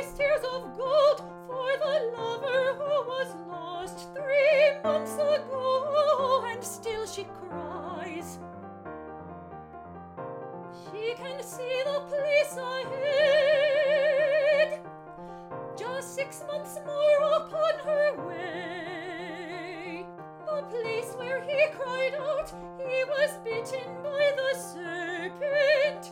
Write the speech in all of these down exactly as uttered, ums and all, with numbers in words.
these tears of gold for the lover who was lost three months ago, and still she cries. She can see the place ahead, just six months more upon her way. The place where he cried out he was bitten by the serpent.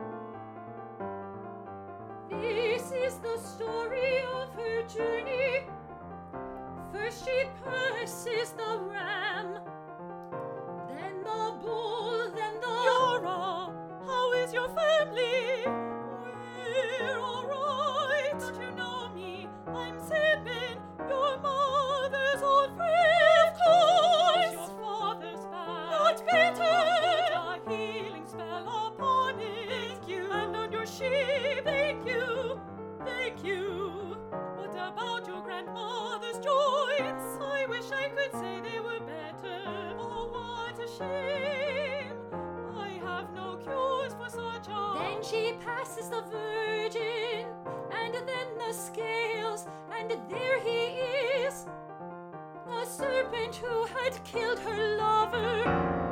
This is the story of her journey. First she passes the ram, then the bull, then the... Yora, how is your family? We're all right. Don't you know me? I'm Sidman, your mother's old friend. Of course. Your father's back. Not bitter. Put a healing spell upon it. Thank you. And on your sheep. Thank you. Thank you. What about your grandmother's joints? I wish I could say they were better. Oh, what a shame. I have no cures for such a... Then she passes the Virgin, and then the scales, and there he is, the serpent who had killed her lover.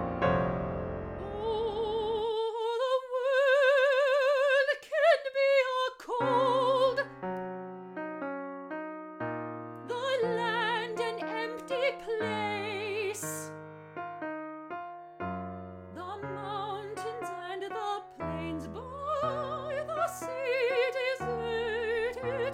Oh, the world can be a cold, the land an empty place, the mountains and the plains by the sea deserted.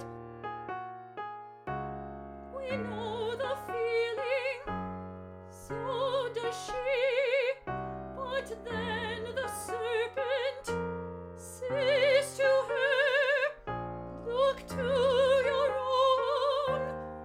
We know the feeling, so does she, but then the serpent says to her, look to your own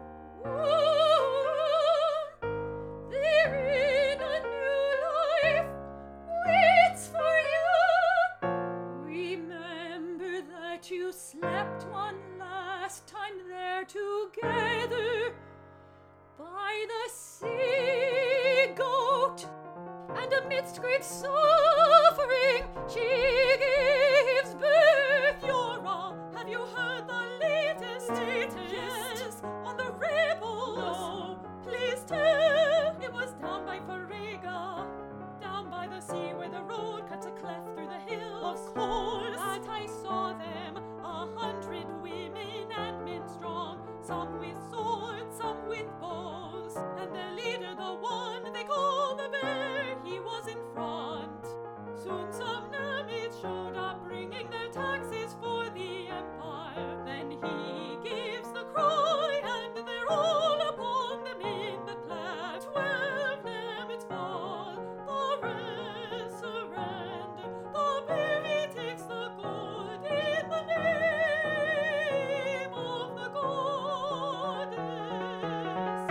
womb. Therein a new life waits for you. Remember that you slept one last time there together by the sea goat, and amidst great suffering she gives birth. Yora, have you heard the latest? Latest? Yes, on the rebels. No, please tell. It was down by Fariga, down by the sea where the road cuts a cleft through the hills. Of course. That I saw them, a hundred women and men strong, some with swords, some with bows, and their leader, the one they call the bear, he was in front. Soon some Namids showed up, bringing their taxes for the empire. Then he gives the cry, and they're all upon them in the clan. Twelve Namids fall, the rest surrender. The bear, he takes the gold in the name of the goddess.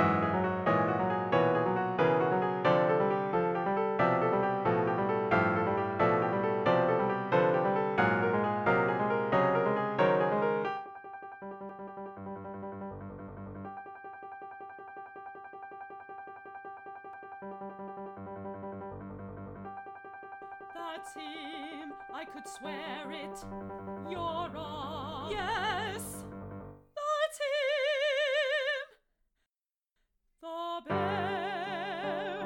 That's him, I could swear it. Yora. Yes, that's him. The bear.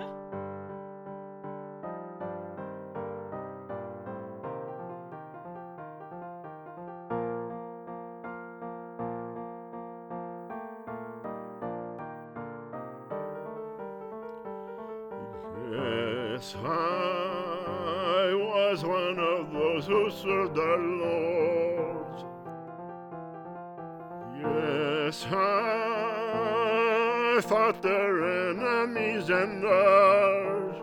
Yes, I was one of those who served our lords. Yes, I fought their enemies and ours.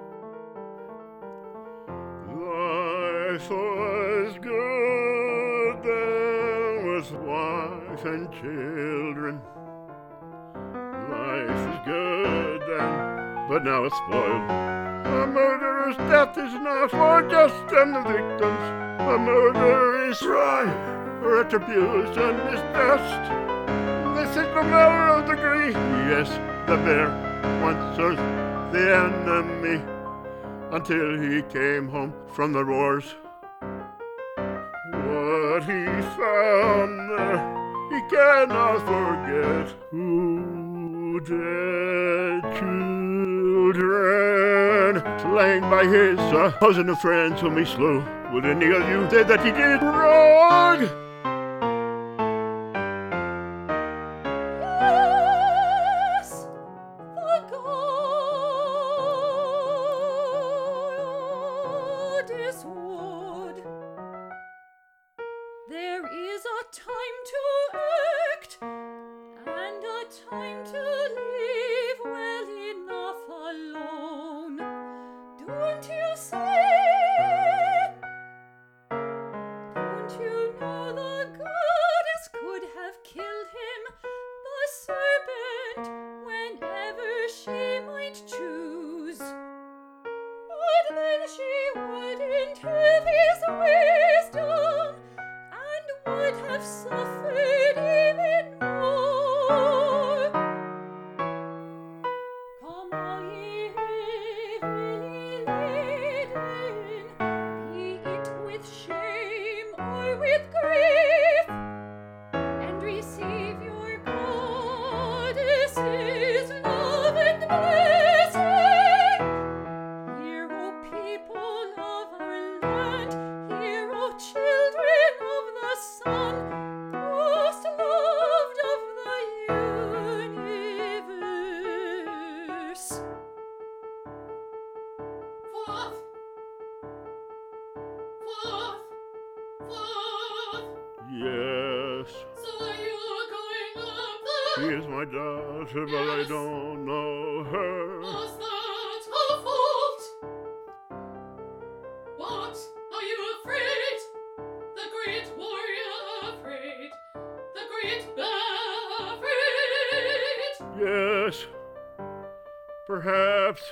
Life was good then with wife and children. Life is good then, but now it's spoiled. A murderer's death is not for just and the victims. A murder is right. Retribution is best. This is the power of the Greek. Yes, the bear once was the enemy until he came home from the wars. What he found there he cannot forget. Who dead children slain by his uh, cousin and friends whom he slew? Would any of you say that he did wrong? Yes, the goddess would. There is a time to act and a time to leave well enough alone. Don't you say? Don't you know the goddess could have killed him, the serpent, whenever she might choose? But then she wouldn't have his wisdom and would have suffered even more. Come all ye heavily laden, be it with shame or with grief, and receive your goddess's love and blessing. Hear, O people of our land, hear, O children of the sun, most loved of the universe. Forth! Forth! Forth! Yes, So you're going up she the... is my daughter, but I don't know her. Was that a fault? What? Are you afraid? The great warrior afraid? The great bear afraid? Yes, perhaps.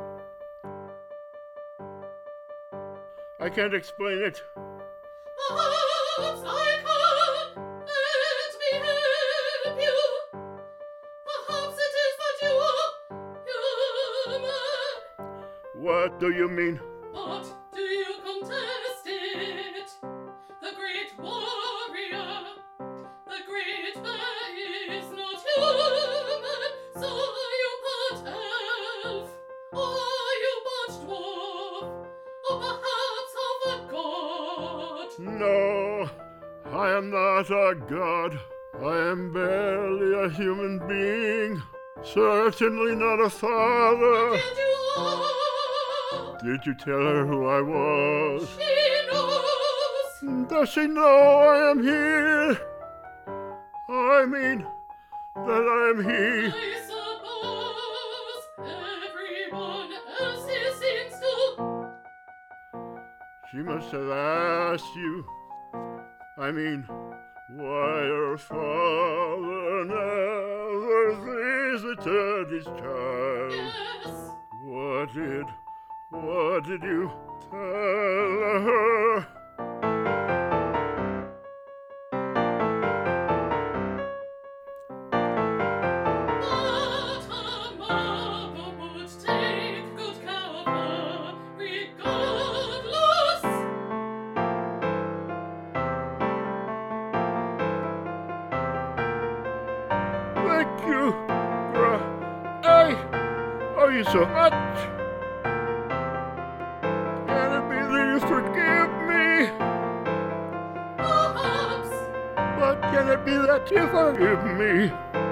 I can't explain it. Perhaps I can. Let me help you. Perhaps it is that you are human. What do you mean? But do you contest it? The great warrior, the great bear is not human. So are you but elf, or are you but dwarf, or perhaps half a god? No, I am not a god. I am barely a human being. Certainly not a father. And you are. Did you tell her who I was? She knows. Does she know I am here? I mean, that I am he. I suppose everyone else seems to. She must have asked you. I mean, why your father never visited his child. Yes. What did, what did you tell her? But a mother would take good care of her, regardless. Thank you, Gra- I owe you so much. Can it be that you forgive me? Perhaps. But can it be that you forgive me?